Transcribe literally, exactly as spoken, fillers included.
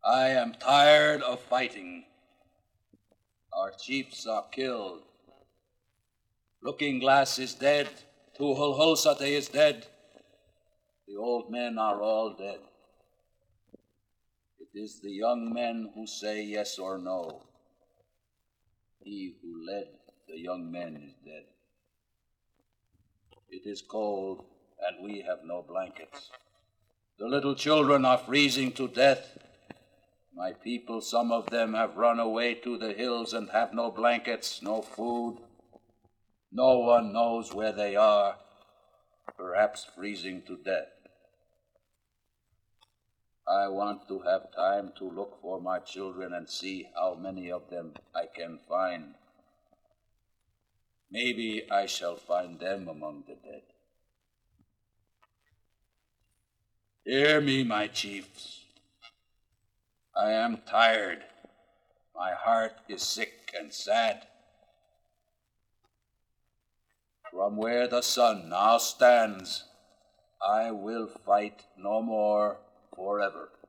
I am tired of fighting. Our chiefs are killed. Looking Glass is dead. Tuhul is dead. The old men are all dead. It is the young men who say yes or no. He who led the young men is dead. It is cold, and we have no blankets. The little children are freezing to death. My people, some of them have run away to the hills and have no blankets, no food. No one knows where they are, perhaps freezing to death. I want to have time to look for my children and see how many of them I can find. Maybe I shall find them among the dead. Hear me, my chiefs. I am tired. My heart is sick and sad. From where the sun now stands, I will fight no more forever.